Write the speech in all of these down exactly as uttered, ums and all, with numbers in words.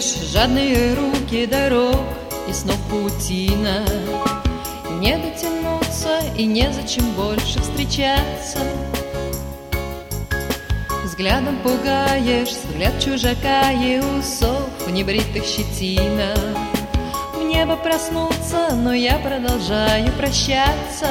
Ведешь жадные руки дорог и снов паутина. Не дотянуться и незачем больше встречаться. Взглядом пугаешь, взгляд чужака и усов небритых щетина. В небо проснуться, но я продолжаю прощаться.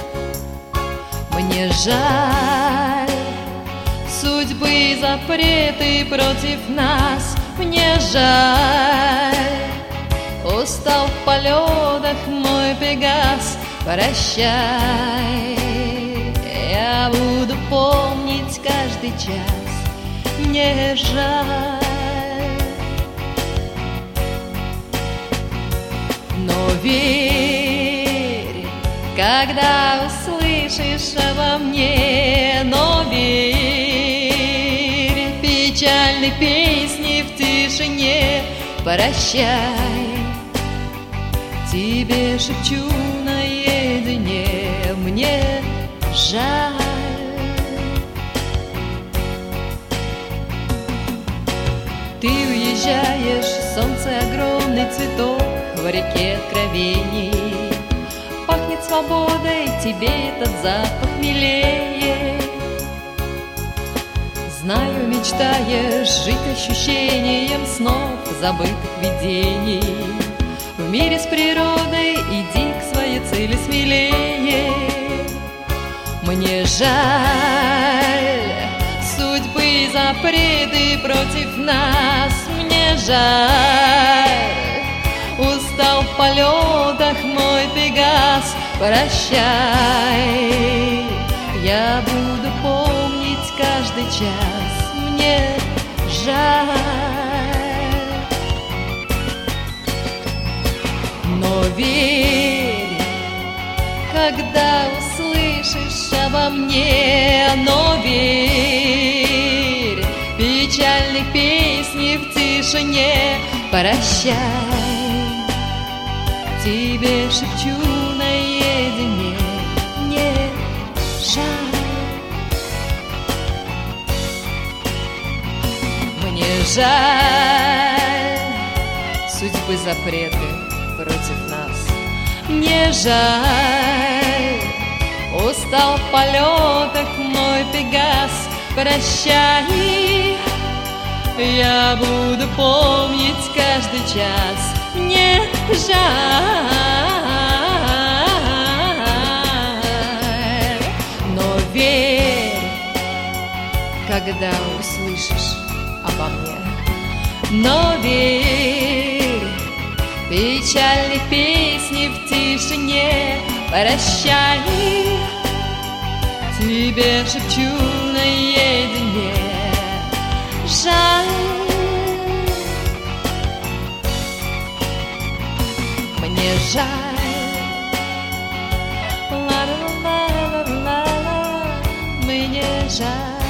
Мне жаль судьбы, запреты против нас. Мне жаль, устал в полетах мой Пегас. Прощай, я буду помнить каждый час. Мне жаль, но верь, когда услышишь обо мне. Но верь печальной песни в тишине. Прощай, тебе шепчу наедине. Мне жаль. Ты уезжаешь, солнце огромный цветок в реке откровений. Пахнет свободой, тебе этот запах милее. Знаю, мечтаешь жить ощущением снов, забытых видений. В мире с природой иди к своей цели смелее. Мне жаль судьбы, запреты против нас. Мне жаль, устал в полетах мой Пегас. Прощай, я буду помнить каждый час. Мне жаль, но верь, когда услышишь обо мне. Но верь печальной песни в тишине. Прощай, тебе шепчу наедине. Мне жаль, мне жаль судьбы, запреты против нас. Мне жаль, устал в полетах мой Пегас. Прощай, я буду помнить каждый час. Мне жаль, но верь, когда услышишь обо мне. Но верь печальной песни в тишине. Прощай, тебе шепчу наедине. Жаль, мне жаль, ла-ла-ла-ла-ла-ла, мне жаль.